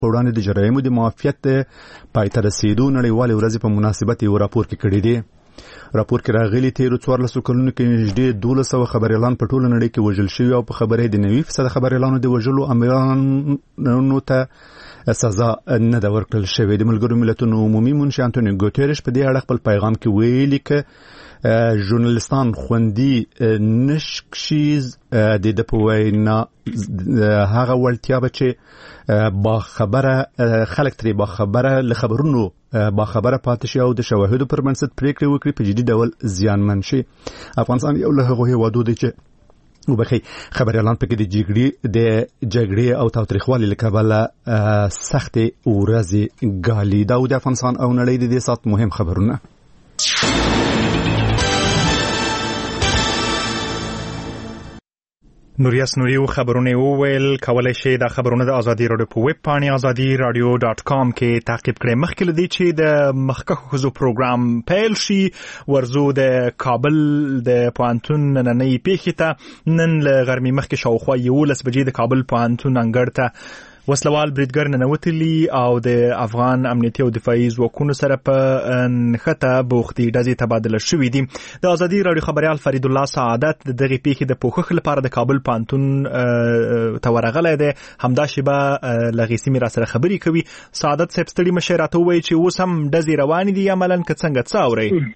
په وړاندې د جرایمو د معافیت پای ته رسیدو نړیوالې ورځې په مناسبت یو راپور کې کړی دی. راپور کې راغلي تیرو 14 کلونو کې نږدې 1200 خبريالان په ټوله نړۍ کې وژل شوي او په خبرې د 90% خبريالانو د وژلو امرانو ته سزا نه ده ورکړل شوې. د ملګرو ملتونو عمومي منشي انټونیو ګوتيريش په دې اړه خپل پیغام کې ویلي ک ژورنالستان خوندي نشي د په وینا هغه ولتیا چې با خبره خلک ترې با خبره له خبرونو با خبره پاتې شي او د شواهدو پر بنسټ پریکړې وکړي په جدي ډول زیانمن شي. افغانستان یو له هغو هیوادو دی چې وبخي خبريالان پکې د جګړې او تاوتریخوالي له کبله سختې ورځې ګالي. دا د افغانستان او نړۍ د دې سات مهم خبرونه. نوریاس نوریو خبرونه وویل کولای شي دا خبرونه د ازادي رادیو په ویب پاڼې azadiradio.com کې تعقیب کړئ. مخکې لدی چې د مخکښو خزو پروګرام پیل شي ورزو د کابل د پوهنتون نننۍ پیښې ته نن له غرمې مخکې شاوخوا 11 بجې د کابل پوهنتون انګړ ته وسلوال بریدګر ننوتلی او د افغان امنیتي او دفاعي ځواکونو سره په نښته بوختي ډزې تبادله شوې دي. د ازادي رادیو خبريال فرید الله سعادت د دغه پیښې د پوښښ لپاره د کابل پوهنتون ته ورغلی دی. همدا شیبه لغې سیمې را سره خبرې کوي. سعادت صاحب ستړي مشه راته ووایي چې اوس هم ډزې روانې دي عملاً که څنګه څه اورئ؟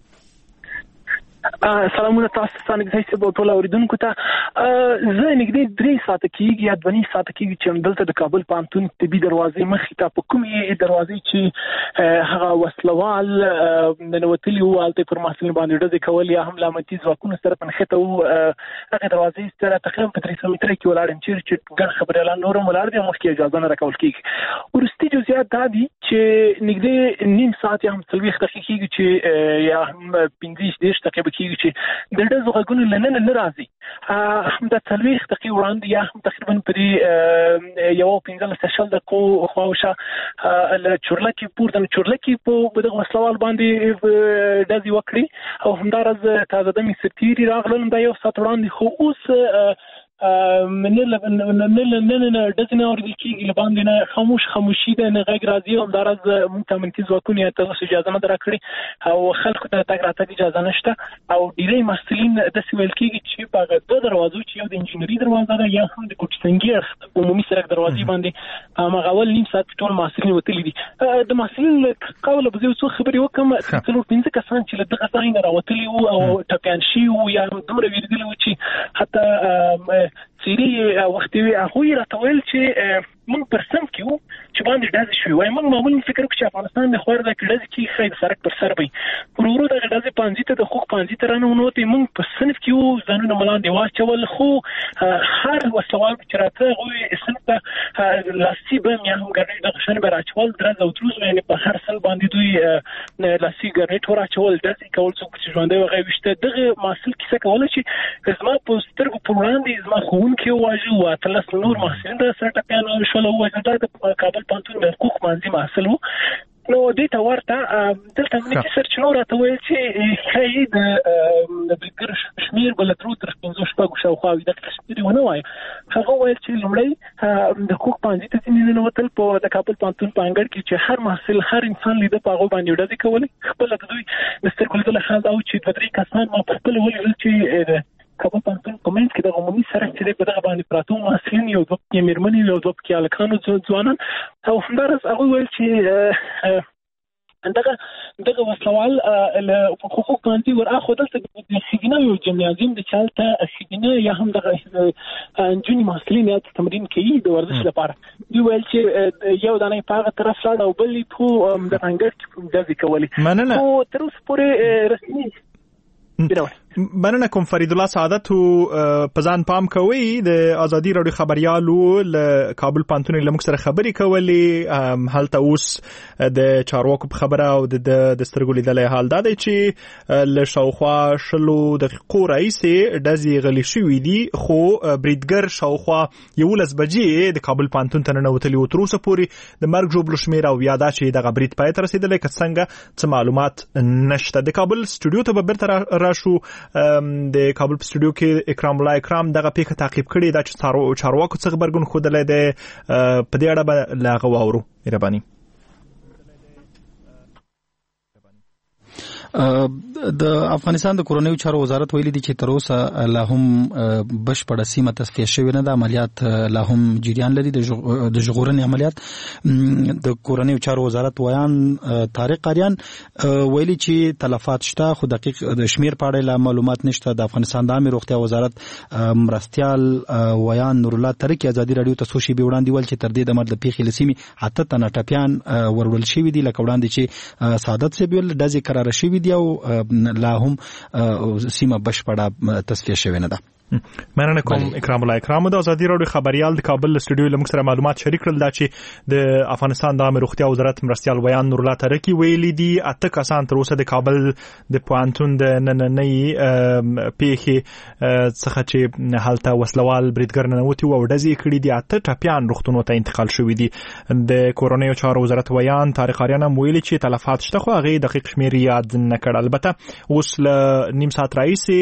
سلامونه تاسو ته نږدې په ټول اوریدونکو ته. زه نږدې 3 ساعته کېږي یا 2 ساعته کېږي چې دلته د کابل پوهنتون طبي دروازې مخې ته په کومې دروازې چې هغه وسلوال ننوتلي وو هلته پر محصلینو باندې ډزې کول یا هم له امنیتي ځواکونو سره په نښته وو. هغې دروازې سره تقریبا په 300 متره کې ولاړ یم چې ګڼ خبریالان نور هم ولاړ دي او مخکې اجازه نه راکول کېږي. وروستي جزئیات دا دي چې نږدې نیم ساعت یا هم 40 دقیقې کېږي چې یا هم 15 دقیقې کېږي چې د ډزو غږونه لنن نه راځي. هم د 40 دقیقې وړاندې یا هم تقریبا په یو 15 دقیقو خواوشا له چورلکي پورته چورلکي په دغه وسلوال باندې ډزې وکړي او همدارز تازه دمي سرتيري راغلل دا یو ساعت وړاندې خو اوس نه دځنه اوریدل کېږي لباندې نه خاموشي ده نه غږ راځي. همدارز موږ ته امنیتي ځواکونه ته اجازه نه درکړي او خلکو ته تګ راتګ اجازه نشته او ډیری محصلین داسې ویل کېږي چې په دوه دروازو چې یو د انجینري دروازه ده یا هم د کوټسنګي عمومي سړک دروازې باندې مغول نیم ساعت ټول محصلین وتلي دي. د محصلین قوله به زه څو خبرې وکم څلور 15 کسان چې له دغه ځای نه راوتلي وو او ټپیان شوي وو یا دومره ویریدلي وو چې حتی سیری وختي هغه راته ویل چې موږ پر سم کې وو چې باندې ډزې شوې وای. موږ معمولا فکر وکړو چې افغانستان د خور د ډزې کې خیر سرک پر سر وي ورورو د ډزې پانځي ته د خوک پانځي ته رانه ونوتې موږ په صنف کې وو ځانونه ملاندې واچول خو هر وسوال چې راته هغوی صنف ته لاسي بم یا هم ګرنیټ د شنه به راچول درز او تروز یعنې په هر سل باندې دوی لاسي ګرنیټ ورچول ډزې کول څوک چې ژوندی وغه وشته دغه محصل کیسه کوله چې زما په سترګو پر وړاندې زما ښوونکي وواژه او 13 نور محصلین د سره ټپیان شول او دا د کابل پوهنتون د حقوق مانځي محصل وو. نو دې ته ورته دلته امنیتي سرچینو راته ویل چې ښایي د بریدګر شمېر به له 3 تر 5 شاوخوا وي دغه شمېر ونه وایي. هغه ویل چې لومړی د حقوق مانځي ته ځینې ننوتل په د کابل پوهنتون په انګړ کې چې هر محصل هر انسان لیده په هغو باندې ډزې کولې. خپله د دوی د سترګو لیدله ښه دا و چې 2-3 کسان ما په خپله ولیدل چې کابل پوهنتون په منځ کې د عمومي سړک چې دی په دغه باندې پراته محصلین یو دوه پکې مېرمنې یو دوه پکې هلکانو ځوانان او همدارس هغوی ویل چې دغه وسلوال له حقوق پوهنځي ورآخوا دلته د ښځینه یو جمنازیم د چې هلته ښځینه یا هم دغه نجونې محصلین هلته تمرین کوي د ورزش لپاره. دوی ویل چې یو دانه یې په هغه طرف لاړ او بل یې په دغه انګړ کې ډزې کولې. خو تر اوسه پورې رسمي مننه کوم فرید الله سعادت په ځان پام کوي. د ازادي رادیو خبريالو له کابل پوهنتون له موږ سره خبرې کولې. هلته اوس د چارواکو په خبره او د سترګو لیدلې حال دا دی چې له شاوخوا 20 دقیقو راهیسې ډزې غلي شوي دي خو بریدګر شاوخوا 11 بجې د کابل پوهنتون ته ننوتلي وو. تر اوسه پورې د مرګ ژوبلو شمېره او یا دا چې دغه برید پای ته رسېدلی که څنګه څه معلومات نشته. د کابل سټوډیو ته به بیرته راشو. د کابل په سټوډیو کې اکرام الله اکرام دغه پیښه تعقیب کړې دا چې چارواکو څخه خبرګون خوده د په دې اړه به لاغه واورو مهرباني. د افغانستان د کورنیو چارو وزارت ویلي دی چې تر اوسه لا هم بشپړه سیمه تصفیه شوې نه ده. عملیات لا هم جریان لري، د ژغورنې عملیات. د کورنیو چارو وزارت ویان طارق قاریان ویلي چې تلفات شته خو دقیق د شمیر په اړه معلومات نشته. د افغانستان د عامه روغتیا وزارت مرستیال ویان نور الله ترکی ازادي رادیو ته څو شیبې وړاندې ویل چې تر دې د مرد پیښې لسیمې 8 تنه ټپیان ورول شوي دي، لکه وړاندې چې سعادت صاحب ویل ډزې قرار شوي دي او لا هم سیمه بشپړه تصفیه شوې نه ده. مننه کوم اکرام الله اکرام. د ازادي راډیو خبريال د کابل سټوډیو له موږ سره معلومات شریک کړل دا چې د افغانستان د عامه روغتیا وزارت مرستیال ویان نور الله ترکی ویلي دي 8 کسان تر اوسه د کابل د پوهنتون د نننۍ پیښې څخه چې هلته وسلوال بریدګر ننوتي او ډزې کړي دي 8 ټپیان روغتونونو ته انتقال شوي دي. د کورنیو چارو وزارت ویان طارق قاریان هم ویلي چې تلفات شته خو هغه دقیق شمیر یاد نه کړ. البته اوس له نیم ساعت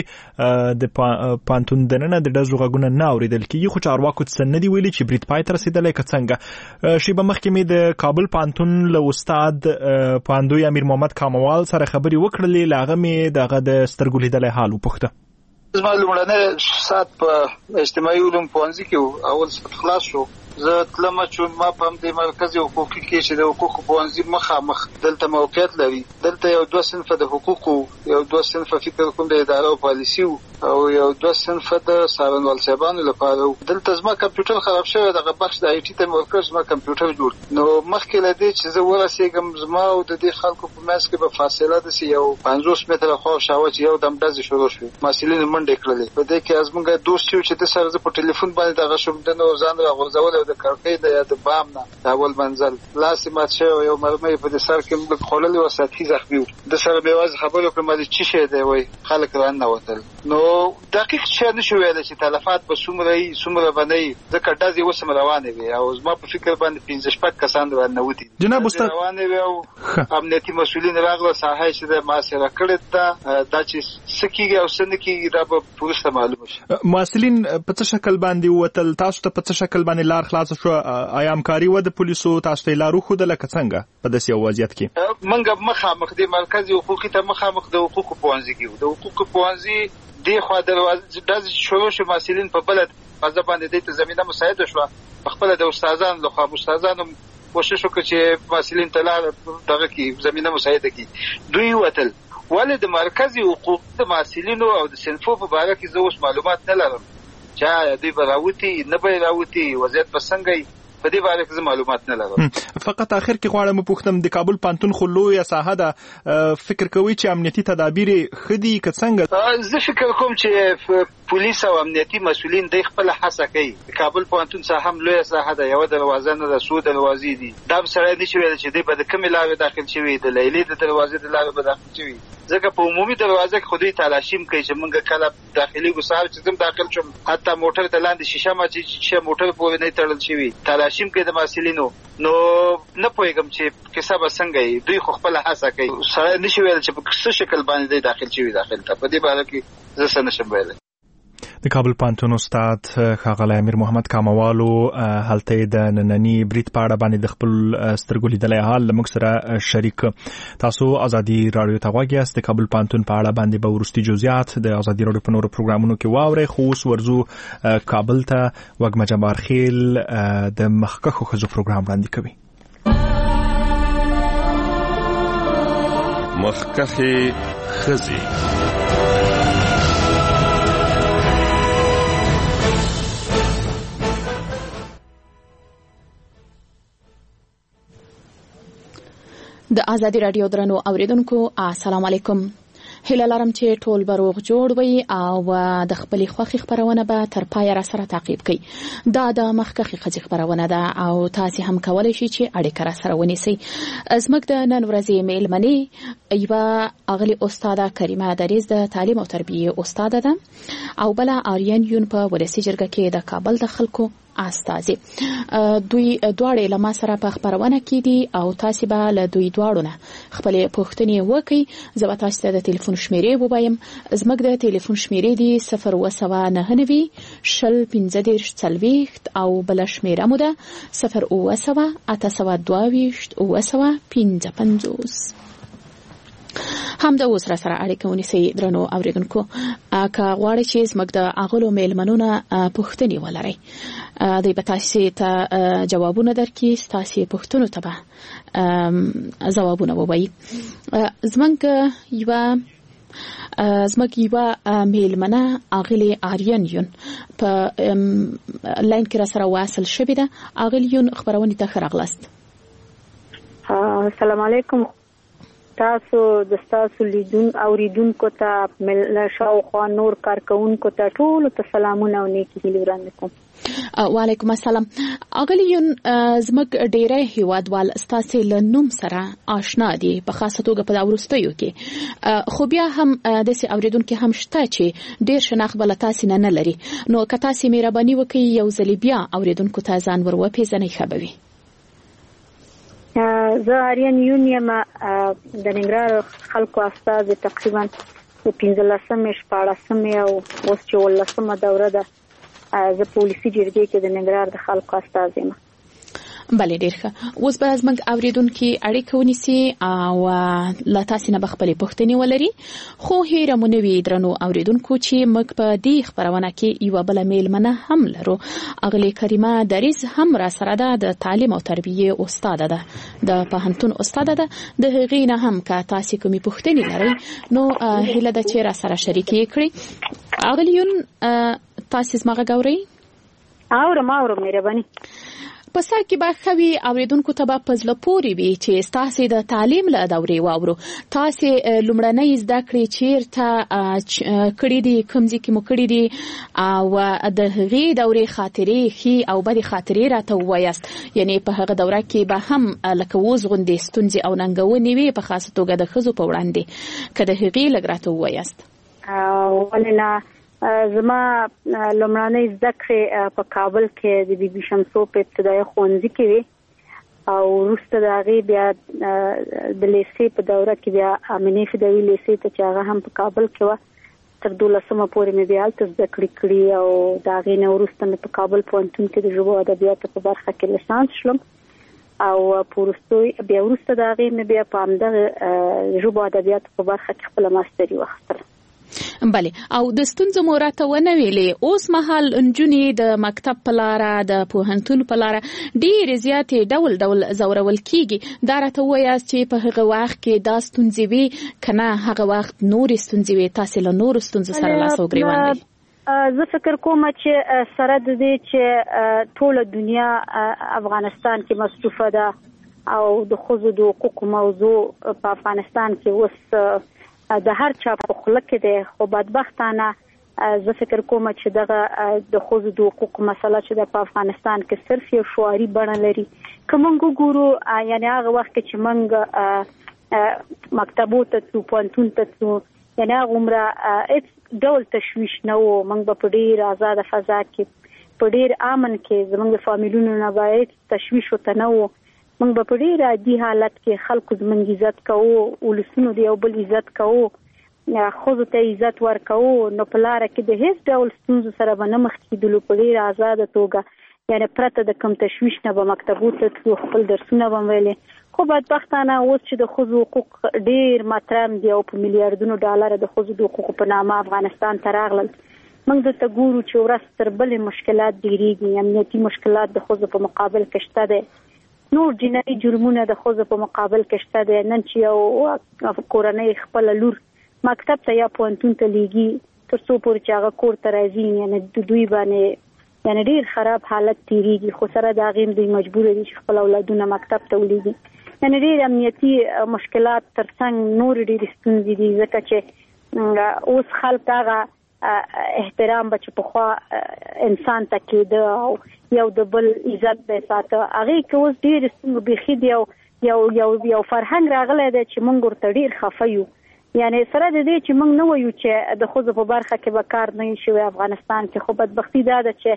راځي د پوهنتون دننه د ډزو غږونه نه اوریدل کیږي خو چارواکو څه نه دی ویلي چې برید پای ته رسیدلی که څنګه. شیبه مخکې مې د کابل پوهنتون له استاد پوهندوی امیر محمد کاموال سره خبرې وکړلې، له هغه مې دغه د سترګو لیدلی حال وپوښته. زما لومړنی ساعت په اجتماعي علوم پوهنځي کې اول ساعت خلاص شو. زه تلم چې ما په دې مرکز حقوقي کې چې د حقوقو پوهنځي مخامخ دلته موقعیت لري. دلته یو 2 صنفه د حقوقو، یو 2 صنفه فکر کوم د اداره او پالیسي او یو 2 صنفه د سارنوال صاحبانو لپاره. دلته زما کمپیوټر خراب شوی، دغه بخش د آی ټي ته ورکړ زما کمپیوټر جوړ. نو مخکې له دې چې زه ورسېږم زما او د دې خلکو په منځ کې به فاصله د یو 50 متره خو شاوه چې یو دم ډزې شروع شوې. مسؤلین منډې کړلې. په دې کې زموږ دوست چې د سره په ټلیفون باندې دغه شوم د نو ځان راغورځول د کړکۍ د بام نه د اول منزل لاسې مات شوی، یو مرمۍ په د سر کې موږ خوللې و، سطحي زخمي و. د سره بیا واز خبرې وکړم چې څه شی دی وای خلک راننوتل. نو دقیق څه نشو ویلی چې تلفات به څومره باندې ځکه ډزې اوس هم روانې وي او زما په فکر باندې 15-16 کسان راننوتي جناب استاد روانې وي او امنیتي مسؤلین راغله ساحه چې د محاصره کړې ده دا چې څه کېږي او څه نه کېږي دا به وروسته معلومه شي. مسؤلین په څه شکل باندې وتل؟ تاسو ته په څه شکل باندې لار خلاص شو؟ آیا همکاري و د پولیسو تاسو ته لارو خوده لکه څنګه په داسې یو وضعیت کې؟ منګه مخامخ د مرکزي حقوقي ته مخامخ د حقوقو پوهنځي کې د حقوقو پوهنځي د خوا دروازه د شروع شو مسؤلین په بلد فضا باندې د زمينه مساعده شو. خپل د استادانو له خوا استادانو کوشش وکړي چې مسؤلین ته لار دغه کې زمينه مساعده کې دوی وتل. ولې د مرکزي حقوق د مسؤلینو او د صنفو په اړه کې زه اوس معلومات نه لرم چې دوی براوتی نه براوتی وضعیت پسنګي په دې باره کې معلومات نه لرم. فقط اخر کې غواړم پوښتم د کابل پوهنتون خو لویه ساحه ده، فکر کوي چې امنیتي تدابیر خدي که څنګه؟ زه فکر کوم چې پولیس او امنیتي مسؤلین د خپل هڅه کوي. کابل پوهنتون ساحه هم لویه ساحه ده، یو دروازه نه ده، څو دروازې دي. دا سره نشي ویل چې دوی به د کومې لارې داخل شوي د لیلې د دروازې د لارې به داخل شوي، ځکه په عمومي دروازه کې خو دوی تلاشیم کوي چې موږ کله داخلي ګسار چې زم داخل شوم حتی موټر ته لاندې شیشه ما چې موټر پورې نه تړل شوی تلاشیم کوي د مسؤلینو. نو نه پوهیږم چې کیسه به څنګه دوی خو خپل هڅه کوي. سره نشي ویل چې په څه شکل باندې داخل شوي داخل ته. په دې باره کې زه څه نشم ویلی. د کابل پوهنتون استاد ښاغلی امیر محمد کاموالو هلته د ننني برید په اړه باندې د خپل سترګو لیدلی حال له موږ سره شریک. تاسو ازادي راډیو ته غوږ یاست. د کابل پوهنتون په اړه باندې به وروستي جزئیات د ازادي راډیو په نورو پروګرامونو کې واورئ، خو اوس ورځو کابل ته. وږمه جبار خیل د مخکښو ښځو پروګرام وړاندې کوي. مخکښې ښځې. د ازادي راډیو درنو اوریدونکو السلام علیکم. هیله لرم چې ټول به روغ جوړ وي او د خپلې خوښې خپرونه به تر پایه را سره تعقیب کړئ. دا د مخکښې ښځې خپرونه ده او تاسې هم کولی شئ چې اړیکه را سره ونیسئ. زموږ د نن ورځې میلمنې یوه اغلې استاده کریمه دریز د تعلیم او تربیې استاده ده او بله آریان یون په ولسي جرګه کې د کابل د خلکو استازي دوی دواړه له ما سره په خبرونه کې دي او تاسو به له دوی دواړو نه خپل پوښتنې وکړئ. زه به تاسو ته د ټلیفون شمیرې ووایم. زموږ د ټلیفون شمیرې دي 029 شل 15 او بل شمیره مو ده 0 هم د اوس سره اړیکه ونیسئ. درنو اوریدونکو که غواړئ چې زموږ د اغلو میلمنونو پوښتنې ولرئ دوی به تاسو ته جوابونه درکړي. تاسو پوښتنو ته به ځوابونه ووایي. زموږ یو میلمنه اغلی آریان په لاین کې را سره واصل شوې ده. اغلیون خبرونه ته راغلاست. السلام علیکم. تاسو د تاسو اوریدونکو ته شاوخوا نور کارکونکو ته ټول ته سلامونه او نیکی هیلې وړاندې کوم. وعلیکم السلام. اغلیون زموږ ډیره هیوادوال ستاسو له نوم سره آشنا دي په خاصه توګه په وروستیو کې، خو بیا هم د سي اوریدونکو هم شته چې ډیر شناخت بل تاسو نه لري. نو که تاسو مهرباني وکړئ یو ځل بیا اوریدونکو ته ځان ور وپیژنئ خبري. زه آریان یونیم د ننګرهار خلکو استاد تقریبا د 15مې 14مې او اوس چې 18مه دوره ده. زه پولیسي جرګې کې د ننګرهار د خلکو استاد یم. بله ډیر ښه. اوس به زموږ اوریدونکو اړیکه ونیسي او لا تاسو نه بخپلې پوښتنې ولري. خو هیره مو نوي درنو اوریدونکو چې موږ په دې خبرونه کې یو بل میلمنه هم لرو. اغلی کریمه دریز هم را سره ده، د تعلیم او تربیه استاد ده، د پوهنتون استاد ده. د هغې نه هم که تاسو کومې پوښتنې لرئ نو هیله ده چې را سره شریکې کړئ. اغلیون تاسو زما غږ اورئ؟ اورم مهرباني. په سر کې به خوي اوریدونکو ته په پزله پوري وي چې تاسو د تعلیم له دورې واورو. تاسو لومړنۍ زده کړې چیرته کړې دي، کوم ځای کې مو کړې دي او د هغې دورې خاطرې خي او بدې خاطرې راته وایاست. یعنی په هغه دوره کې به هم لکه اوس غوندې ستونزې او ننګونې وي په خاصه توګه د ښځو په وړاندې، که د هغې لږ راته وایاست. ولې نه، زما لومړنۍ زده کړې په کابل کې د بي بي شمسو په ابتدایي ښوونځي کې وې او وروسته د هغې بیا د لیسې په دوره کې بیا امینې فدوي لیسې ته چې هغه هم په کابل کې وه تر 12مه پورې مې بیا هلته زده کړې کړي او د هغې نه وروسته مې په کابل پوهنتون کې د ژبو او ادبیاتو په برخه کې لیسانس شلم او بیا وروسته د هغې مې بیا په همدغه ژبو او ادبیاتو په برخه کې خپله ماستري واخیستله. بله، او د ستونزو مو راته ونه ویلې. اوس مهال نجونې د مکتب په لاره د پوهنتون په لاره ډېرې زیاتې ډول زورول کیږي. دا راته وایاست چې په هغه وخت کې دا ستونزې وي که نه هغه وخت نورې ستونزې وي، تاسې له نورو ستونزو سره لاس او ګریوان وي؟ زه فکر کوم چې سره د دې چې ټوله دنیا افغانستان کې مصروفه ده او د ښځو د حقوقو موضوع په افغانستان کې اوس د هر چا په خوله کې دی، خو بدبختانه زه فکر کوم چې دغه د ښځو د حقوقو مسله چې په افغانستان کې صرف یو شعاري بڼه لري. که موږ وګورو یعنی هغه وخت چې موږ مکتبو ته تلو، پوهنتون ته تلو، یعنی هغه عمره هیڅ ډول تشویش نه و. موږ به په ډېر آزاده فضا کې په ډېر امن کې زموږ د فامیلونو نه به هیڅ تشویش ورته نه و. موږ به په ډېر عادي حالت کې خلکو زموږ عزت کوو، ولسونو د یو بل عزت کوو، ښځو ته عزت ورکوو. نو په لاره کې د هیڅ ډول ستونزو سره به نه مخ کېدلو، په ډېر آزاده توګه یعنې پرته د کوم تشویش نه به مکتبو ته تلو، خپل درسونه به ویلې. خو بدبختانه اوس چې د ښځو حقوق ډېر مطرح دي او په میلیاردونو ډالره د ښځو د حقوقو په نامه افغانستان ته راغلل، موږ دلته ګورو چې ورځ تر بلې مشکلات ډېرېږي. امنیتي مشکلات د ښځو په مقابل کې شته دی، نور جنایي جرمونه د ښځو په مقابل کې شته دی. نن چې یو کورنۍ خپله لور مکتب ته یا پوهنتون ته لیږي تر څو پورې چې هغه کور ته راځي، یعنې د دوی باندې یعنې ډېر خراب حالت تېرېږي. خو سره د هغې دوی مجبوره دي چې خپل اولادونه مکتب ته ولیږي. یعنې ډېر امنیتي مشکلات تر څنګ نور ډېرې ستونزې دي، ځکه چې اوس خلک هغه احترام به چې پخوا انسان ته کېده او یو د بل عزت به ساته، هغې کې اوس ډېرې ستونزې بیخي دی. یو فرهنګ راغلی دی چې موږ ورته ډېر خفه یو. یعنې سره د دې چې موږ نه وایو چې د ښځو په برخه کې به کار نه شوی افغانستان کې، خو بدبختي دا ده چې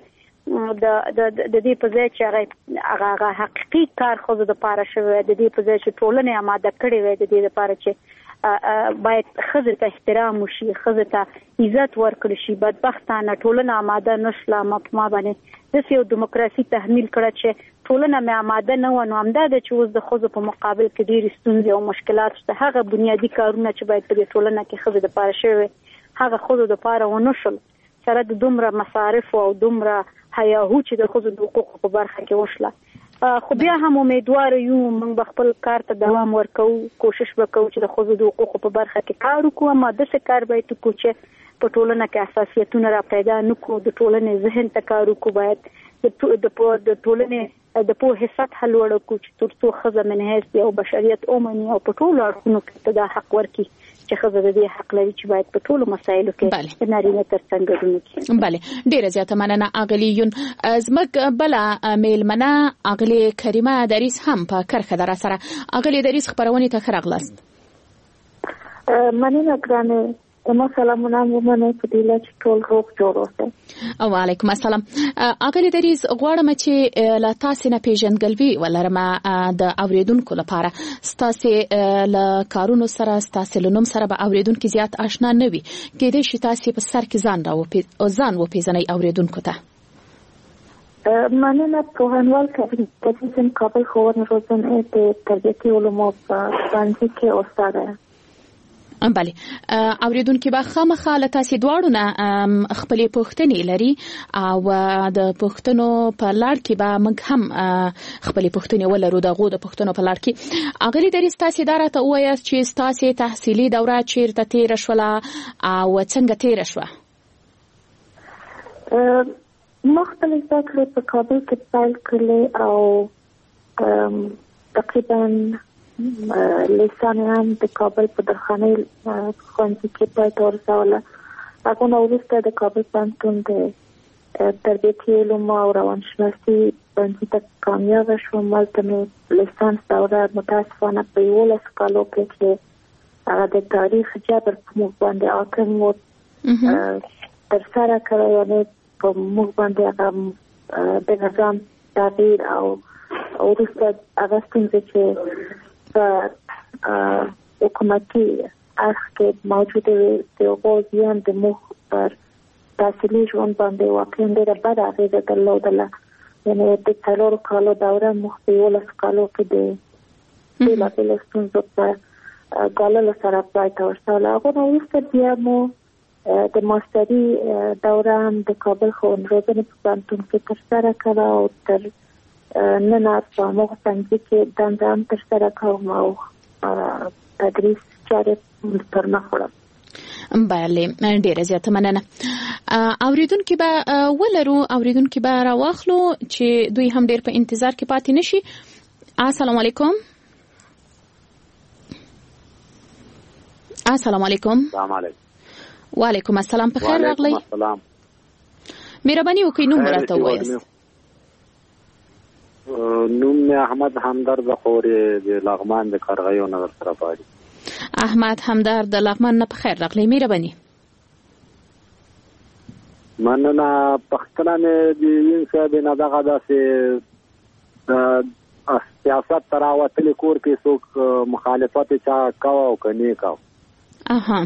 د دې په ځای چې هغه حقيقي کار خو د پاره شوی د دې په ځای چې ټولنه آماده کړي وي د دې لپاره چې باید خزه ته احترام وشي خزه ته عزت ورکړي شي بدبختانه ټولنه آماده نشله ما باندې د یو دیموکراسي تحمیل کړه چې ټولنه مې آماده نه و نو همدا د چې اوس د خزو په مقابل کې ډېری ستونزې او مشکلات شته هغه بنیادی کارونه چې باید په ټولنه کې خزه د پاره شوی هغه خزو د پاره ونشل سره د دومره مصارف او دومره حیاهو چې د خزو د حقوقو په برخه کې وشله خو بیا هم امیدوار یو موږ خپل کار ته دوام ورکو کوشش وکړو چې د خزو د حقوقو په برخه کې کار وکړو اما د څه کار باید وکړو چې په ټولنه کې اساسیتونه را پیدا نکړو د ټولنې ذهن ته کار وکړو باید د ټولنې د په حساب حل ورکړو چې ترڅو خزه منهج او بشریت اومني او په ټولو اړخونو کې د حق ورکړي چې خزه د دې حق لري چې باید په ټولو مسایلو کې د نارینه ترڅنګ ګډون وکړي. بله ډیره زیاته مننه اغلیون زمک بلا میلمنه اغلی کریمه دریس هم په کرخه در سره اغلی دریس خبرونه ته خرغلاست. مننه ګرانه ما سلامونه مونږه په دې لچ ټول روغ جوړ اوسه. وعلیکم السلام. اغلی دریس غواړم چې لا تاسو نه پیژنګلوي ولرم د اوریدونکو لپاره ستاسو له کارونو سره ستاسو له نوم سره به اوریدونکو زیات آشنا نه وي کېدای شي تاسو په سر کې ځان وپیژنئ اوریدونکو ته. مننه پوهنوال کابل کابل ښوونې روزنې د تربیتي علومو په ښوونځي کې استاد یم. بله اوریدونکو به خامخا له تاسو دواړو نه خپلې پوښتنې لري او د پوښتنو په لړ کې به موږ هم خپلې پوښتنې ولرو دغه د پوښتنو په لړ کې اغلی دریس تاسو دا راته وایاست چې تاسو تحصیلي دوره چیرته تیر شوله او څنګه تیر شوه؟ مختلف ځکه په کابل کې پیل کړل او تقریبا لیسانیان د کابل په درخانۍ ښوونځي کې پای ته ورسوله. هغه نه وروسته د کابل پوهنتون د تربیتي علومو او روانشناسي ښوونځي ته کامیابه شوم. هلته مې لیسانس دوره متاسفانه په 11 کالو کې چې هغه د تاریخ جبر په موږ باندې حاکم و ترسره کړی یعنې په موږ باندې هغه د نظام تغییر او وروسته هغه ستونزې چې حکومتي اړخ کې موجوده وي د اوبوزیان د مخ پر تحصیلي ژوند باندې واقعا ډېره بده اغېزه درلودله. یعنې د 4 کالو دوره مخ په 11 کالو کې د بېلابېلو ستونزو په ګاللو سره پای ته ورسوله. هغه نه وروسته بیا مو د ماستري دوره هم د کابل ښوونې روزنې په پوهنتون کې ترسره کړه او تر نن په موږ څنګه کې دنده هم ترسره کوم او تدریس چارې پر مخ وړم. بله ډیره زیاته مننه. اوریدونکو به ولرو اوریدونکو به راواخلو چې دوی هم ډیر په انتظار کې پاتې نشي. السلام علیکم. السلام علیکم. السلام علیکم. وعلیکم السلام. په خیر راغلی. السلام. مهرباني وکړئ نوم راته ووایاست. نوم مې احمد همدرد خورې د لغمان د کارغیو نظر سره پاري. احمد همدرد د لغمان نه په خیر راغلی. مهرباني. مننه. پښتنه مې د یین صاحب نه دغه داسې د سیاست تراوتلې کور کې څوک مخالفت چا کاوه او کني کاوه. اها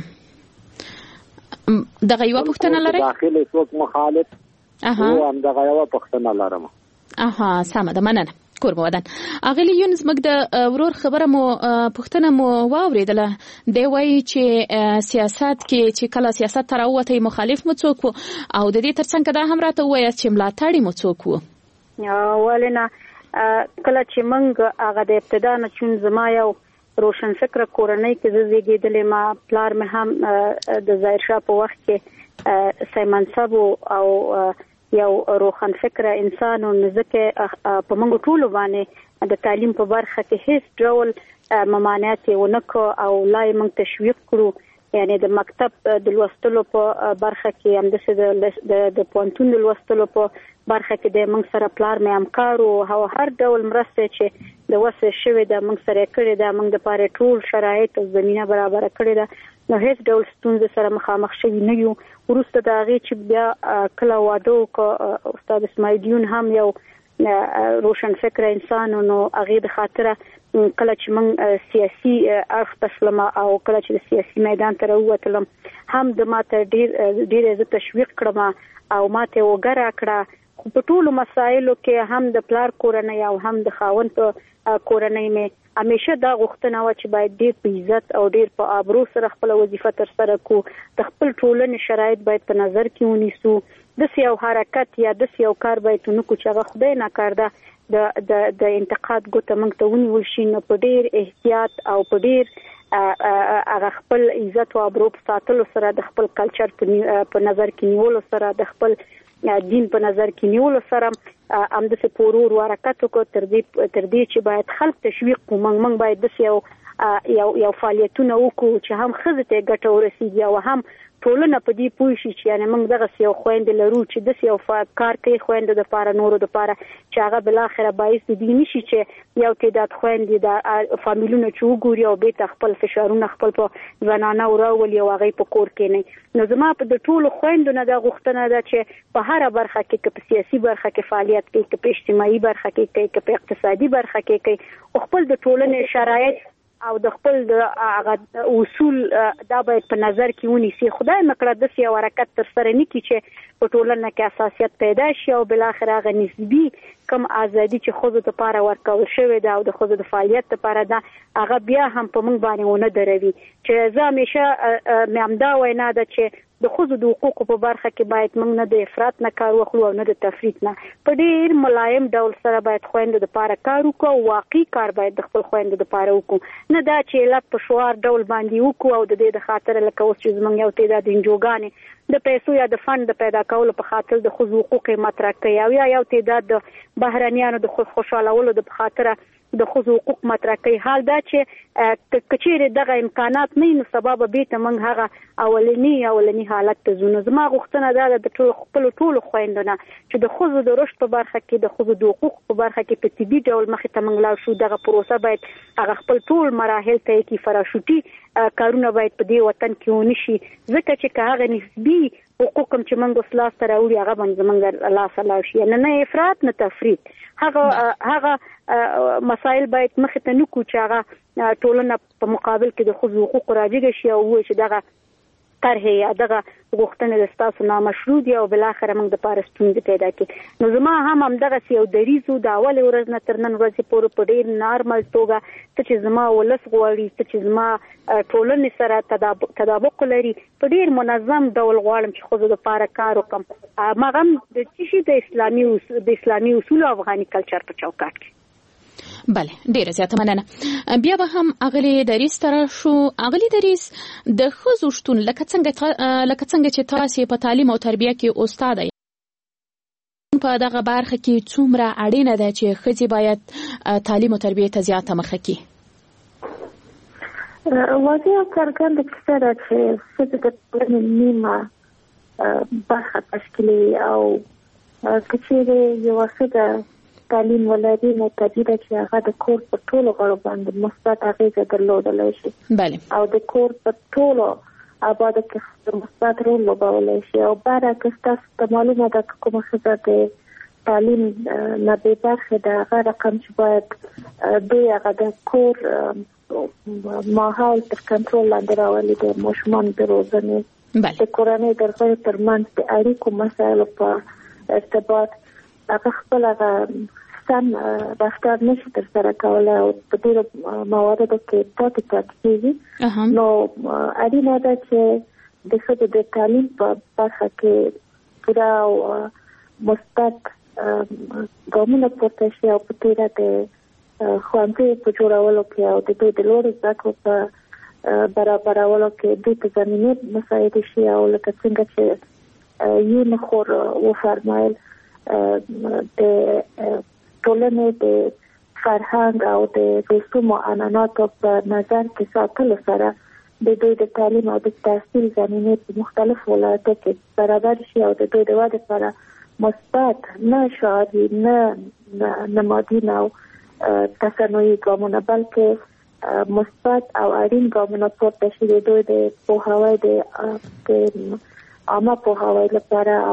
دغه یو پښتنه لري داخلي څوک مخالف او هم دغه یو پښتنه لرم. اها سمه ده مننه کوربه ودان. اغلی یونس مګ د ورور خبره مو پښتنه مو واوریدله دی وایي چې سیاست کې چې کله سیاست تر اوته مخالف مو څوک او د دې ترڅنګ دا هم راته وایي چې ملاتړي مو څوک وو. ولنه کله چې موږ هغه د ابتدا نه چون زما یو روشن فکر کورنۍ کې زیږیدلې ما پلار مې هم د ظاهر شاه په وخت کې سیمنصب او یو روخن فکر انسان او ځکه په موږ ټول باندې د تعلیم په برخه کې هیڅ ډول ممانعت ونکړو او لای موږ تشویق کړو یعنی د مکتب د لوستلو په برخه کې هم د پوهنتون د لوستلو په برخه کې د موږ سره پلار مې همکار او هر ډول مرسته چې د وسه شوی د موږ سره کړی د موږ د پاره ټول شرایط او زمينه برابر کړی ده، نو هیڅ ډول ستونزه سره مخامخ شوی نه یو. ورسته د هغه چې بیا کله واده او استاد اسماعیل دیون هم یو روشن فکر انسان نو هغه د خاطره کله چې موږ سیاسي اړخ تسلم او کله چې د سیاسي میدان ته راووتلم هم د ماته ډیر ز تشویق کړم او ماته وګرا کړه. خو په ټولو مسایلو کې هم د پلار کورنۍ او هم د خاوند کورنۍ مې همیشه دا غوښتنه و چې باید ډیر په عزت او ډیر په آبرو سره خپل وظیفه تر سره کو، د خپل ټولنې شرایط باید په نظر کې ونیسو، د سیاو حرکت یا د سیاو کار باید نو کو چې هغه خدای نه کړدا د انتقاد ګوته موږ ته ونیول شي، نو په ډیر احتیاط او په ډیر هغه خپل عزت او آبرو په ساتلو سره د خپل کلچر په نظر کې نیولو سره د خپل دین په نظر کې نیولو سره هم د سپورور حرکت کو تر دې چې باید خلک تشویق کوم، موږ باید د یو فعالیتونه وکړو چې هم خزه ته ګټه ورسیږي او هم ټولنه په دې پوه شي چې یعنی موږ دغه یو خويند لرو چې د یو کار کوي خويند د پاره نورو د پاره چې هغه بل اخره باعث دي نشي چې یو تعداد خويند د فامیلونو چې وګوري او به خپل فشارونه خپل په ځانانه وراول یو هغه په کور کې نه. نو زما په د ټولو خويندونو د غوښتنه ده چې په هر برخه کې په سیاسي برخه کې فعالیت کوي، په اجتماعي برخه کې کوي، په اقتصادي برخه کې کوي، خپل د ټولنې شرایط او د خپل د اصول دا باید په نظر کې ونیسي. خدای مکړه د سیاو حرکت تر سره نه کی چې په ټولنه کې اساسیت پیدا شي او بل اخر هغه نسبی کم ازادي چې خود ته لپاره ورکول شوی دا او د خود د فعالیت لپاره دا هغه بیا هم په موږ باندې ونه دروي چې زه همیشه مېمدا وینا ده چې د خود د حقوقو په برخه کې باید موږ نه د افراط نه کار وکړو او نه د تفریط نه، په ډیر ملایم ډول سره باید خويند د لپاره کار وکړو، واقعي کار باید د خپل خويند د لپاره وکړو، نه دا چې لپ په شوار ډول باندې وکړو او د دې د خاطر لکه اوس چې زمونږ یو تعداد انجوګانې د پیسو یا د فند پیدا کولو په خاطر د خود حقوق مطرح کوي او یو تعداد د بهرانيانو د خوشالولو د خاطر د خود حقوق مطرح کوي. حال دا چې کچېره دغه امکانات نه نو سبب به ته موږ هغه اولنی حالت ته زونه. زما غوښتنه ده د ټول خويندونه چې د خود د رشد په برخه کې د خود د حقوق په برخه کې په طبي ډول مخې ته موږ لا شو دغه پروسه باید هغه خپل ټول مراحل ته کې فراشوټي کارونه باید په دې وطن کې ونشي، ځکه چې هغه نسبی حقوق چې موږ اصلاح سره وړي هغه باندې موږ الله صلاح شي نه افراط نه تفریط. هغه مسائل باید مخې ته نکو چې هغه ټولنه په مقابل کې د خود حقوق راځي شي او چې دغه طرحه یا دغه غوښتنه د تاسو نامشروع دي او بل اخر موږ د پارستون پیدا کړي. نو زما هم دغه یو دریزو د اول ورځ نه تر نن ورځې پورې په ډیر نارمل توګه چې زما ولس غواړي چې زما ټولنې سره تطابق لري په ډیر منظم ډول غواړم چې خود د پاره کار وکم. ماغم د چشي د اسلامي اصول او افغاني کلچر په چوکاټ کې. بله ډیره زیاته مننه. بیا به هم اغلی دریس تر شو. اغلی دریس د ښځو شتون لکه څنګه چې تاسو په تعلیم او تربیه کې استاد یې په دغه برخه کې څومره اړینه ده چې ښځې باید تعلیم او تربیه ته زیاته مخه کړي؟ واضح او څرګنده کیسه ده چې ښځې د ټولنې نیمه برخه تشکیلوي او که چیرې یوه ښځه تعلیم ولري نو طبیعي ده چې هغه د کور په ټولو غړو باندې مثبت اغېزه درلودلی شي او د کور په ټولو ابعادو کې مثبت رول لوبولی شي. او برعکس تاسو ته معلومه ده که کومه ښځه د تعلیم نه بې برخې ده هغه رقم چې باید دوی هغه د کور ماحول تر کنټرول لاندې راولي، د ماشومانو د روزنې د کورنۍ د غړو ترمنځ د اړیکو مسایلو په ارتباط هغه خپل سم رفتار نشي تر سره کولی او په ډېرو مواردو کې پاتې کېږي. نو اړینه ده چې د ښځو د تعلیم په برخه کې پوره او مثبت ګامونه پورته شي او په تېره د ښوونځیو په جوړولو کې او د دوی د لوړو زده کړو په برابرولو کې دوی ته زمینې مساعدې شي او لکه څنګه چې یونخور وفرمایل د ټولنې د فرهنګ او د رسوم او عنعناتو په نظر کې ساتلو سره د دوی د تعلیم او د تحصیل زمینه په مختلفو ولایتو کې برابر شي او د دوی د وده لپاره مثبت نه شعاري نه مادي نه تصنعي ګامونه بلکې مثبت او اړین ګامونه پورته شي د دوی د پوهاوی د عامه پوهاوی لپاره او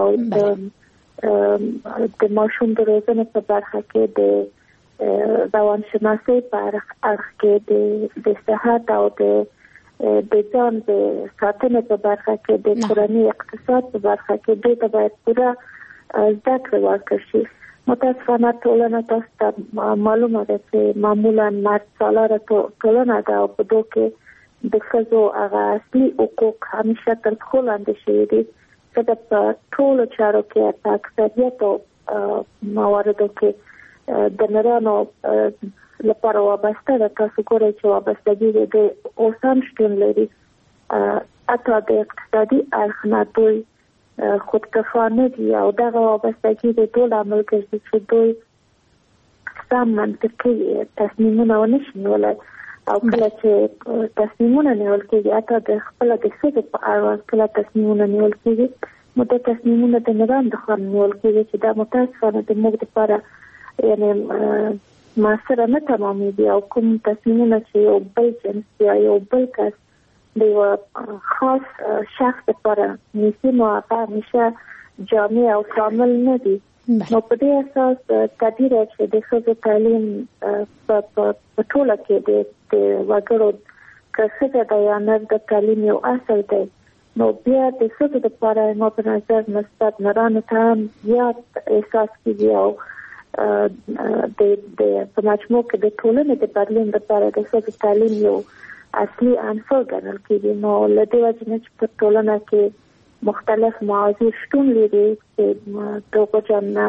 د ماشوم د روزنې په برخه کې د روانشناسۍ په اړه کې د صحت او د ځان د ساتنې په برخه کې د کورنۍ اقتصاد په برخه کې دوی ته باید پوره زده کړه ورکړل شي. متاسفانه ټولنه تاسو ته معلومه ده چې معمولا مرد سالاره ټولنه ده او په دوی کې د ښځو هغه اصلي حقوق همیشه تر پښو لاندې شوي دي چې په ټولو چارو کې په اکثریتو مواردو کې د نرانو لپاره وابسته ده. تاسو ګورئ چې وابستګي د اوسان شتون لري حتی د اقتصادي اړخ نه دوی خودکفانه دي او دغه وابستګي د ټول عمل کوي چې دوی سم منطقي تصمیمونه ونشي نیولای او کله چې تصمیمونه نیول کېږي حتی د خپل د څه په اړه کله تصمیمونه نیول کېږي نو د تصمیمونه د نظام د خوا نیول کېږي چې دا متاسفانه د موږ لپاره یعنی معاصره نه تمامېږي او کوم تصمیمونه چې یو بل جنس یا یو بل کس د یو خاص شخص لپاره نیسي نو هغه همیشه جامع او کامل نه دي. نو په دې اساس تدبیر چې د ښځو تعلیم په ټوله کې د وګړو کسه د یانر د تعلیم یو اصل دی نو بیا د ښځو لپاره نو په نظر مثبت نرانو ته زیات احساس کیږي او د په مجموع کې د ټولنې د بدلون لپاره د ښځو تعلیم یو اصلي عنصر ګڼل کېږي. نو له دې وجې نه چې په ټولنه کې مختلف موضوع شتون لري چې دغه جمع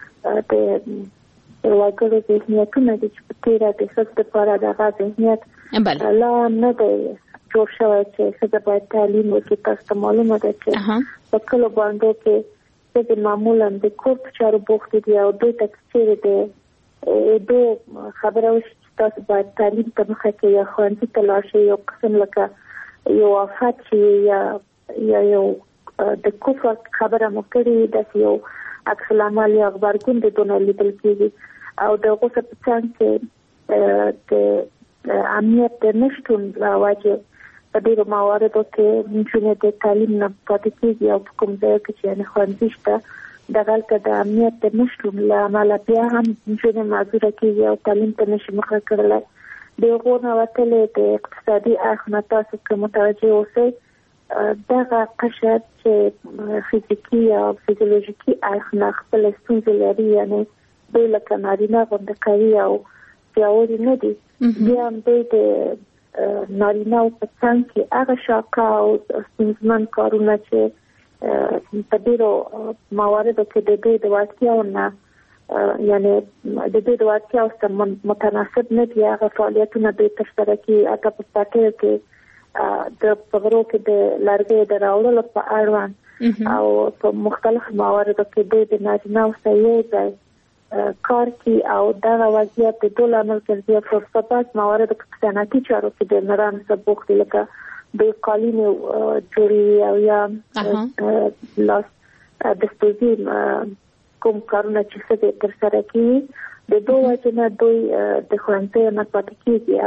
د وګړو ذهنیتونه دي چې په تېره د ښځو لپاره دغه ذهنیت لا نه دی جوړ شوی چې ښځه باید تعلیم وکړي. تاسو ته معلومه ده چې په کلو باندې کې ښځې معمولا د کور په چارو بوختې دي او دوی ته چیرې د خبره وشي تاسو باید تعلیم ته مخه کې یا ښوونځي ته لاړ شئ یو قسم لکه یو آفت چې یا یو د کفر خبره مو کړې داسې یو عکس العمل یا غبرګون د دونه لیدل کېږي او د هغو څخه په څنګ کې د امنیت د نشتون له وجې په ډېرو مواردو کې نجونې د تعلیم نه پاتې کېږي او په کوم ځای کې چې یعنې ښوونځي شته دغلته د امنیت د نشتون له امله بیا هم نجونې معذوره کېږي او تعلیم ته نشي مخه کړلی. د هغو نه وتلې د اقتصادي اړخ نه تاسو که متوجه اوسئ دغه قشر چې فزیکي او فزیولوژیکي اړخ نه خپل ستونزې لري یعنې دوی لکه نارینه غوندې قوي او پیاوړي نه دي بیا هم دوی د نارینهو په څنګ کې هغه شاقه او ستونزمن کارونه چې په ډېرو مواردو کې د دوی د وړتیاو نه یعنې د دوی د وړتیاو سره متناسب نه دي هغه فعالیتونه دوی ترسره کوي حتی په پټیو کې د پغرو کې د لرګیو د راوړلو په اړوند او په مختلفو مواردو کې دوی د نارینهو سره یو ځای کار کوي او دغه وضعیت د دوی لامل ګرځي په بعض مواردو کې په صنعتي چارو کې د نرانو سره بوخت دي لکه د قالین جوړي او یا لاس دستوزي کوم کارونه چې څه ترسره کوي د دوه وجه نه دوی د ښوونځي نه پاتې کېږي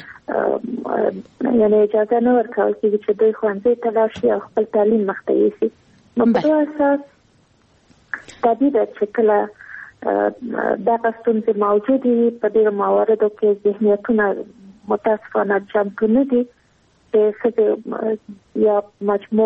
او یعنې اجازه نه ورکول کېږي چې دوی ښوونځي ته لاړ شي او خپل تعلیم مخته یوسي. نو په دې اساس طبیعي ده چې کله دغه ستونزې موجودې وي په ډېرو مواردو کې ذهنیتونه متاسفانه چمتو نه دي چې ښځې یا مجموع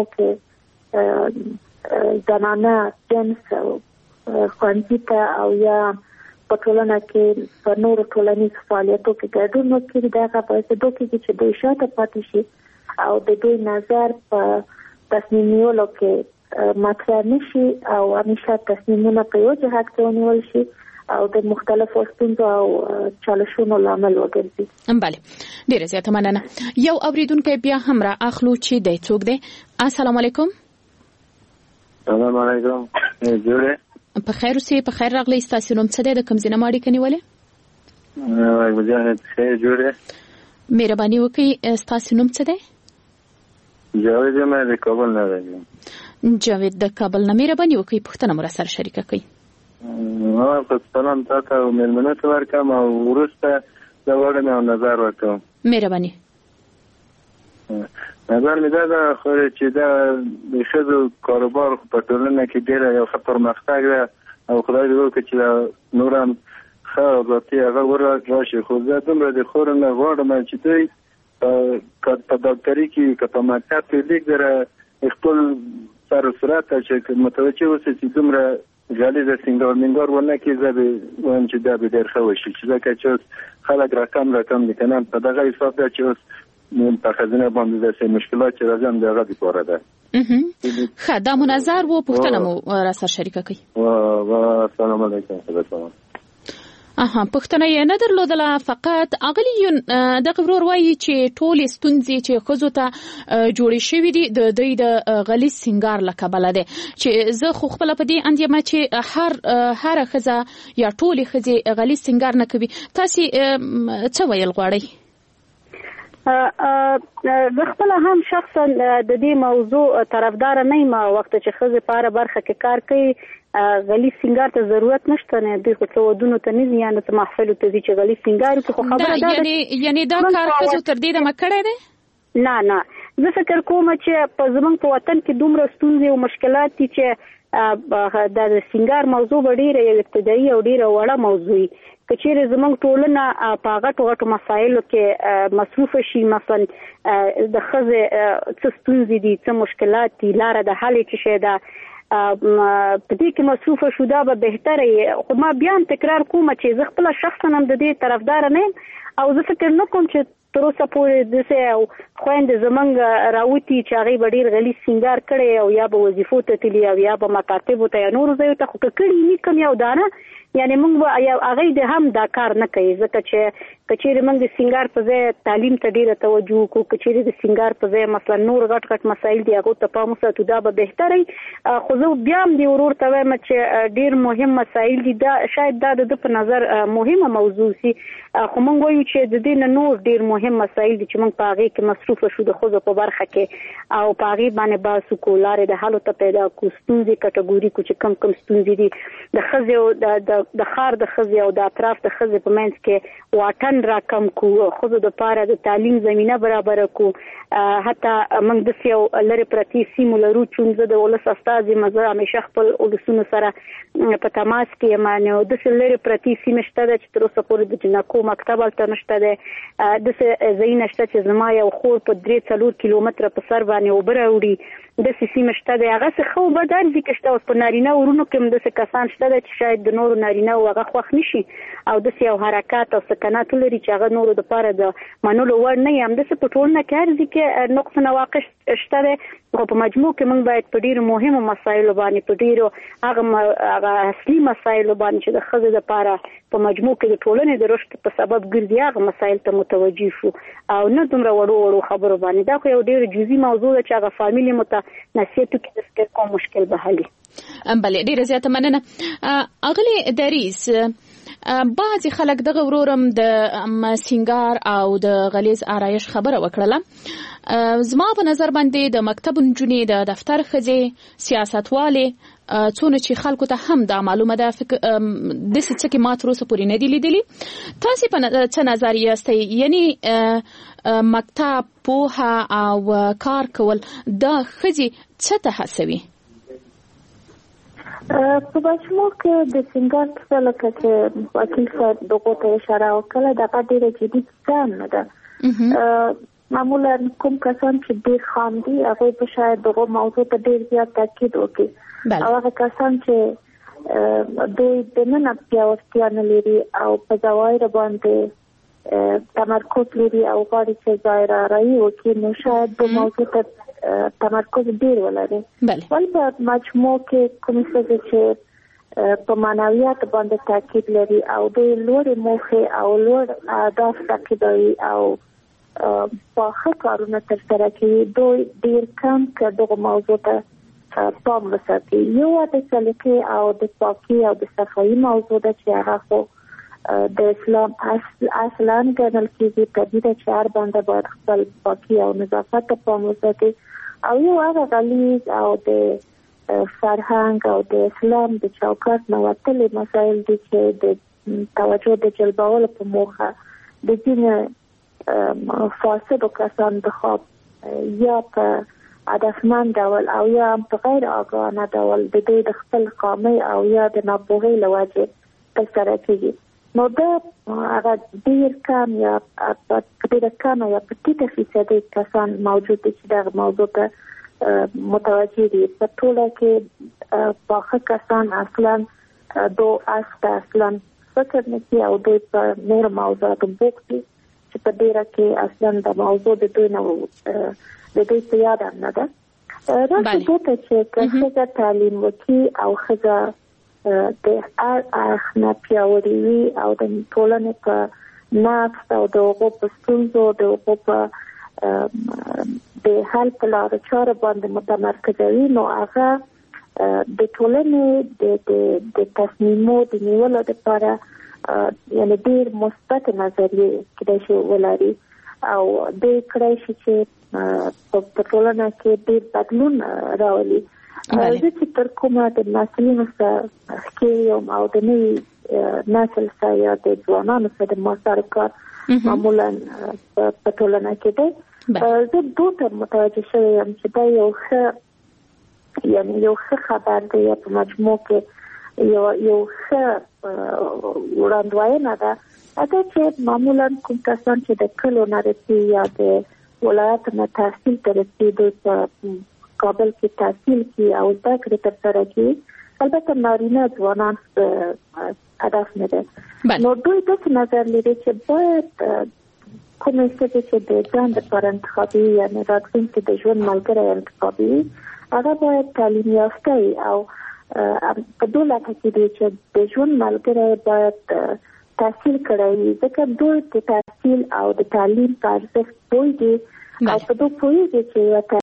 کې زنانه جنس ښوونځي ته او یا په ټولنه کې په نورو ټولنیزو فعالیتو کې ګډون وکړي دغه په څېدو کې چې دوی شاته پاتې شي او د دوی نظر په تصمیم نیولو کې مطرح نه شي او همیشه تصمیمونه په یو جهت کې ونیول شي او د مختلفو ستونزو او چالشونو لامل وګرځي. بله ډیره زیاته مننه. یو اوریدونکی بیا هم را اخلو چې د څوک دی. السلام علیکم. السلام علیکم. جوړه په خیر اوسئ. په خیر راغلی. ستاسو نوم څه دی؟ د کوم ځای نه مو اړیکه نیولې؟ مجاهد خیر جوړه. مهرباني وکړئ ستاسو نوم څه دی؟ جاوید یم د کابل نه راځم. جاوید د کابل نه مهرباني وکړئ پوښتنه مو سره شریکه کړئ. ما په سلام تاسو او مېلمنو ته ورکوم او وروسته دا وړم او نظر ورکوم. مهرباني. نظر مې دا ده خو چې دا د ښځو کاروبار په ټولنه کې ډېره یو ښه پرمختګ ده او خدای دې وکړي چې نور هم ښه ذاتي هغه راشي. خو زه دومره د خور نه غواړم چې دوی په ډاکټري کې که په مکتب کې لیک دره خپل سر صورت چې متوجه اوسي چې دومره غلیظ سینګار منګار ونه کې زه به وایم چې دا به ډېر ښه وشي چې ځکه چې اوس خلک رقم لیکنه په دغه حساب ده چې اوس په خزینه باندې داسې مشکلات چې راځي هم د هغه دپاره ده. ښه دا مو نظر و پوښتنه مو راسره شریکه کړئ. السلام علیکم. پښتنه یې نه درلودله فقط اغلی د ورور وایي چې ټولې ستونزې چې ښځو ته جوړې شوې دي د دوی د غلیظ سینګار له کبله ده چې زه خو خپله په دې اند یم چې هره ښځه یا ټولې ښځې غلیظ سینګار نه کوي. تاسې څه ویل غواړئ؟ زه خپله هم شخصا د دې موضوع طرفدار نه یم. وخت چې ښځې په هره برخه کې کار کوي غلیظ سینګار ته ضرورت نشته. نه دوی خو څه ودونو ته نه ځي یا نه څه محفلو ته ځي چې غلیظ سینګار وکړي. خو خبره دا ده یعنې دا کار ښځو تر دې دمه کړی دی؟ نه زه فکر کوم چې په زموږ په وطن کې دومره ستونزې او مشکلات دي چې د سینګار موضوع به ډېره یو ابتدایي او ډېره وړه موضوع وي. که چیرې زموږ ټولنه په غټو مسایلو کې مصروفه شي، مثلا د ښځې څه ستونزې دي، څه مشکلات دي، لاره د حل چې شي ده په دې کې مصروفه شو دا به بهتره وي. خو ما بیا هم تکرار کوم چې زه خپله شخصا هم د دې طرفدار نه یم او زه فکر نه کوم چې تر اوسه پورې داسې خویندې زموږ راوتي چې هغوی به ډېر غلیظ سینګار کړی او یا به وظیفو ته تلي او یا به مکاتبو ته یا نورو ځایو ته. خو که کړي نه کم یو دانه یعنی موږ به هغوی د هم دا کار نه کوي ځکه چې که چیرې موږ د سینګار په ځای تعلیم ته ډېره توجه وکړو، که چیرې د سینګار په ځای مثلا نور غټ مسایل دي هغو ته پام وساتو دا به بهتره وي. خو زه بیا هم د ورور ته وایم چې ډېر مهم مسایل دي، دا شاید دا د ده په نظر مهمه موضوع سي. خو موږ وایو چې د دې نه نور ډېر مهم مسایل دي چې موږ په هغې کې مصروفه شو د ښځو په برخه کې او په هغې باندې بحث وکړو، لارې د حلو ته پیدا کړو، ستونزې کټګوري کړو چې کم ستونزې دي د ښځې او د ښار د ښځې او د اطراف د ښځې په منځ کې واټن راکم کړو، ښځو دپاره د تعلیم زمینه برابره کړو. حتی موږ داسې یو لرې پرتې سیمو لرو چې زه د ولس استازی یم، زه همیشه خپل ولسونو سره په تماس کې یم. نو داسې لرې پرتې سیمې شته ده چې تر اوسه پورې د جنکو مکتب هلته نشته دی. داسې ځایونه شته چې زما یو خور په 3-4 کیلومتره په سر باندې اوبه راوړي. داسې سیمه شته دی. هغسې ښه اوبه دا ځي کې شته. اوس په نارینه ورونو کې هم داسې کسان شته دی چې شاید د نورو نارینه هغه خوښ نه شي او داسې یو حرکات او سکنات ولري چې هغه نورو دپاره د منلو وړ نه وي. همداسې په ټولنه کې هر ځای کې نقص نواقص شته دی. خو په مجموع کې موږ باید په ډېرو مهمو مسایلو باندې په ډېرو هغه اصلي مسایلو باندې چې د ښځې دپاره په مجموع کې د ټولنې د رشد په سبب ګرځي هغه مسایل ته متوجه شو او نه دومره وړو خبرو باندې. دا خو یو ډېر جزئي موضوع ده چې هغه فامیل مو ته نصیحت وکړي د فکر کوم مشکل به حل وي. بله ډېره زیاته مننه. اغلې دریس بعضی خلک دغه ورورم د سینګار او د غلیظ آرایش خبره وکړله. زما په نظر باندې د مکتب نجونې، د دفتر ښځې، سیاستوالې څونه چې خلکو ته هم دا معلومه ده داسې څه کې ما تر اوسه پورې نه دي لیدلي. تاسې په څه نظر یاستئ؟ یعنې مکتب، پوهه او کار کول دا ښځې څه ته هڅوي؟ په مجموع کې د سینګار کیسه لکه چې وکیل صاحب دغو ته اشاره وکړه دغه ډېره جدي کیسه نه ده. معمولا کوم کسان چې ډېر خام دي هغوی به شاید دغو موضوع ته ډېر زیات تاکید وکړي او هغه کسان چې دوی دننه پیاوړتیا نه لري او په ظواهرو باندې تمرکز لري او غواړي چې ظاهر آرایي وکړي نو شاید د موضوع ته تمرکز ډېر ولري. ولې په مجموع کې کومې ښځې چې په معنویات باندې تاکید لري او دوی لوړې موخې او لوړ اهداف تعقیبوي او په ښه کارونه ترسره کوي، دوی ډېر کم که دغه موضوع ته پام وساتي. یو د سلیقې او د پاکي او د صفایي موضوع ده چې هغه خو د اسلام اصلاً ګڼل کېږي. طبیعي ده چې هر بنده باید خپل پاکي او نظافت ته پام وساتي. او یو هغه غلیظ او د فرهنګ او د اسلام د چوکاټ نه وتلي مسایل دي چې د توجه د جلبولو په موخه د ځینې فاسدو کسانو د خواب یا په هدفمند ډول او یا په غیر آګاهانه ډول د دوی د خپل قامي او یا د ناپوهۍ له وجې ترسره کېږي. نو دا هغه ډېر کم یا ډېره کمه یا په ټیټه فیصدي کسان موجود دي چې دغه موضوع ته متوجه دي. په ټوله کې پاخه کسان اصلا اصلا فکر نه کوي او دوی په نور موضوعاتو بوخت دي چې په ډېره کې اصلا د موضوع د دوی نه د دوی په یاد هم نه ده. راځي ته چې که ښځه تعلیم وکړي او ښځه د هر اړخ نه پیاوړې وي او د ټولنې په نفس او د هغو په ستونزو د هغو په د حل په لارو چارو باندې متمرکزه وي، نو هغه د ټولنې د تصمیمو د نیولو لپاره یعنې ډېر مثبت نظریې کېدای شي ولري او دې کړی شي چې په ټولنه کې ډېر بدلون راولي. زه چې تر کومه د مسؤلینو سره ښکېږم او د نوي نسل سره یا د ځوانانو سره د ماسره کار معمولا په ټولنه کې دی، زه دوی ته متوجه شوی یم چې دا یو ښه خبر دی یا په مجموع کې یو ښه وړاندوینه ده چې معمولا کوم کسان چې د کلو نه رسي یا د ولایت نه تحصیل ته رسي دوی په کابل کې تحصیل کی او زده کړې ترسره کړي، البته نارینه ځوانان هدف نه ده. نو دوی داسې نظر لري چې باید کومې ښځې چې د ځان لپاره انتخابي یعنې راتلونکي د ژوند ملګری انتخابي هغه باید تعلیم یافته وي او په دې لټه کې دي چې د ژوند ملګری باید تحصیل کړی وي، ځکه دوی د تحصیل او د تعلیم په ارزښت پوهېږي او په دوی پوهېږي چې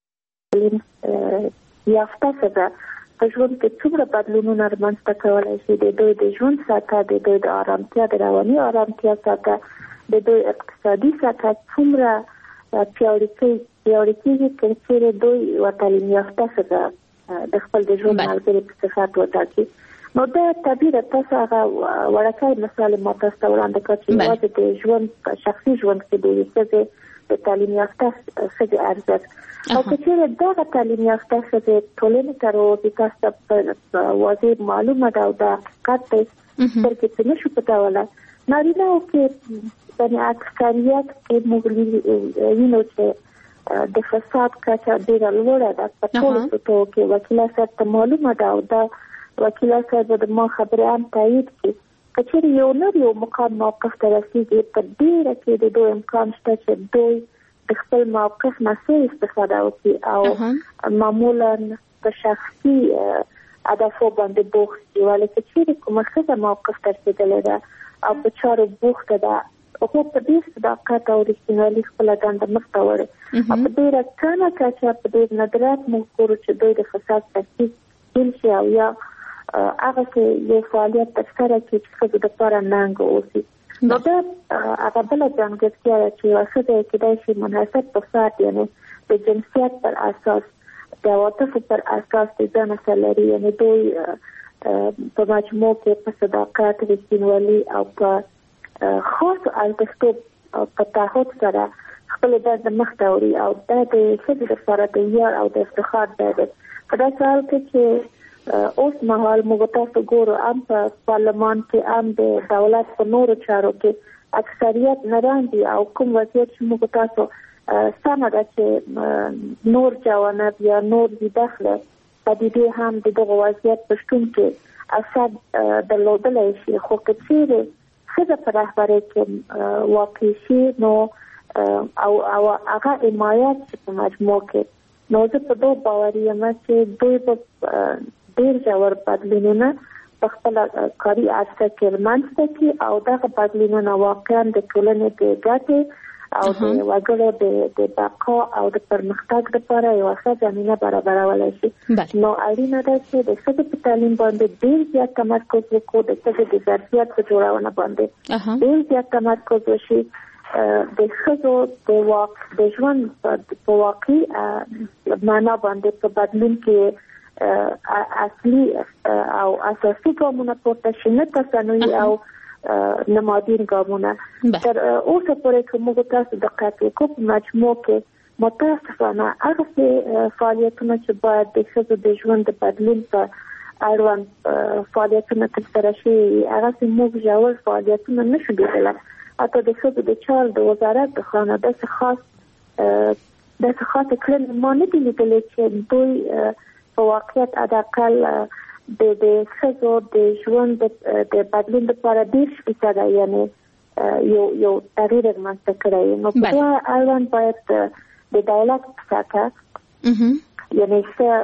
یافته ښځه په ژوند کې څومره بدلونونه رامنځته کولی شي، د دوی د ژوند سطحه، د دوی د آرامتیا، د رواني آرامتیا سطحه، د دوی اقتصادي سطحه څومره پیاوړې کېږي که چېرې دوی یوه تعلیم یافته ښځه د خپل د ژوند ملګري په صفت وټاکي. نو دا طبیعي تاسو هغه وړوکی مثال ما تاسو ته وړاندې کړ چې یوازې د ژوند په شخصي ژوند کې د یوې ښځې د تعلیم یافته ښځې ارزښت او که چېرې دغه تعلیم یافته ښځې ټولنې ته راوځي، تاسو ته په واضح معلومه ده او دا حقیقت دی سترګې پرې نشو پټولی. نارینهو کې یعنې اکثریت کې موږ وینو چې د فساد کچه ډېره لوړه ده په ټولو سطحو کې. وکیله صاحب ته معلومه ده او دا وکیله صاحب د ما خبرې هم تایید کړي، که چېرې یو نر یو مقام موقف ته رسېږي په ډېره کې د دوی امکان شته چې دوی د خپل موقف نه څه استفاده وکړي او معمولا په شخصي هدفو باندې بوخت دي، ولې که چېرې کومه ښځه موقف ته رسېدلې ده او په چارو بوخته ده هغه په ډېر صداقت او رښتینولي خپله دنده مخته وړي او په ډېره کمه کچه په ډېر ندرت موږ ګورو چې دوی د فساد ترتیب تېر شي او یا هغسې یو فعالیت ترسره کړي چې ښځو دپاره ننګ اوسي. نو دا هغه بله ځانګړتیا ده چې یوه ښځه یې کېدای شي منحصر په فرد یعنې د جنسیت پر اساس د عواطفو پر اساس د ځان سره لري، یعنې دوی په مجموع کې په صداقت، رښتینولي او په خاصو ارزښتو په تعهد سره خپلې دندې مخته وړي او دا د ښځې لپاره د ویاړ او د افتخار ځای دی. په داسې حال کې چې اوس مهال موږ تاسو ګورو هم په پارلمان کې هم د دولت په نورو چارو کې اکثریت نران دي او کوم وضعیت چې موږ تاسو سمه ده چې نور جوانب یا نور دي داخله پدیدې هم د دغه وضعیت په شتون کې اثر درلودلی شي، خو که چېرې ښځه په رهبرۍ کې واقع شي نو او هغه حمایت شي په مجموع کې، نو زه په دغه باوري یم چې دوی به ډېر ژور بدلونونه په خپله کاري عرصه کې رامنځته کړي او دغه بدلونونه واقعا د ټولنې د ګټې او د وګړو د بقا او د پرمختګ لپاره یوه ښه زمینه برابرولی شي. نو اړینه ده چې د ښځو په تعلیم باندې ډېر زیات تمرکز وکړو، د ښځو د ظرفیت په جوړونه باندې ډېر زیات تمرکز وشي د ښځو د ژوند په واقعي معنا باندې په بدلون کې اصلي او اساسي ګامونه پورته شي، نه تصنعي او نمادین ګامونه. تر اوسه پورې که موږ تاسو دقت وکړو په مجموع کې متاسفانه هغه فعالیتونه چې باید د ښځو د ژوند د بدلون په اړوند فعالیتونه ترسره شي هغه موږ ژور فعالیتونه نشو لیدلی. حتی د ښځو د چارو د وزارت د خانه داسې خاص کړنې ما نه دي لیدلې چې دوی په واقعیت حداقل د ښځو د ژوند د بدلون لپاره 10% یعنې یو تغییر رامنځته کړی. نو په دې اړوند باید د دولت په سطحه یعنې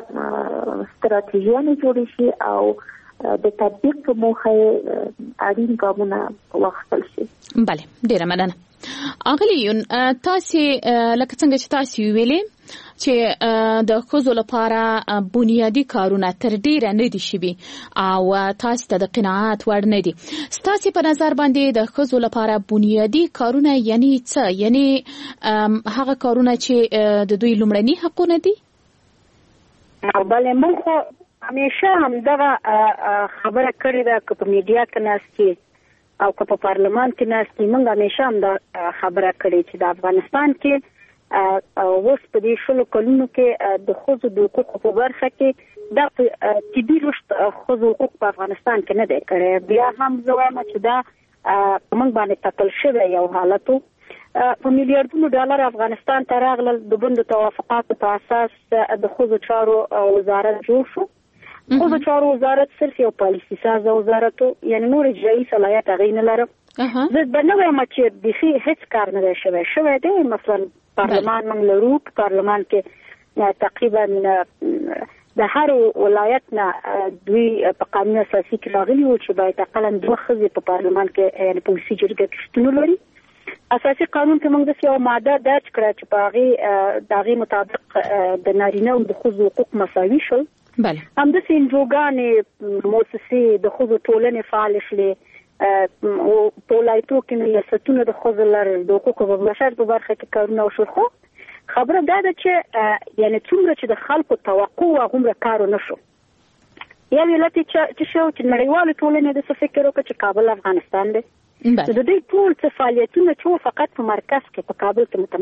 ستراتیژیانې جوړې شي او د تطبیق په موخه اړین ګامونه واخیستل شي. بله، ډیره مننه. اغلی یون تاسو لکه څنګه چې تاسو ویلې چې د ښځو لپاره بنیادی کارونه تر ډیره نه دي شوي او تاسو ته د قناعت وړ نه دي. تاسو په نظر باندې د ښځو لپاره بنیادی کارونه یعنی څه؟ یعنی هغه کارونه چې د دوی لومړني حقونه دي؟ بله، موږ همیشه همدغه خبره کړې ده که په میډیا کې ناستې او که په پارلمان کې ناستې. موږ همیشه همدا خبره کړې چې د افغانستان کې اوس په دې 20 کلونو کې د ښځو د حقوقو په برخه کې د طبي رشد ښځو حقوق په افغانستان کې نه دی کړی. بیا هم زه وایم چې دا موږ باندې ټاکل شوی یو حالت و. په میلیارډونو ډالر افغانستان ته راغلل. د بندو توافقاتو په اساس د ښځو چارو وزارت جوړ شو. ښځو چارو وزارت صرف یو پالیسي سازه وزارت و، یعنې نور اجرایي صلاحیت هغې نه لرم. زه به نه وایم چې بیخي هیڅ کار نه دی شوی دی. مثلا پارلمان موږ لرو، په پارلمان کې تقریبا د هر ولایت نه دوی په قانون اساسي کې راغلي وو چې باید اقلا 2 ښځې په پارلمان کې یعنې په ولسي جرګه کې شتون ولري. اساسي قانون کې موږ داسې یو ماده درج کړه چې په هغې مطابق د نارینه او د ښځو حقوق مساوي شول. بله، همداسې انجوګانې مؤسسې د ښځو ټولنې فعالې شلې. په ولایتو کې ریاستونه د ښځو لرل، د حقوقو بشر په برخه کې کارونه وشول. خو خبره دا ده چې یعنې څومره چې د خلکو توقع و هغومره کار ونه شو. یو علت یې چې شو چې نړیوالې ټولنې داسې فکر وکړه چې کابل افغانستان دی. د دوی ټول څه فعالیتونه چې فقط په مرکز کې په کابل کې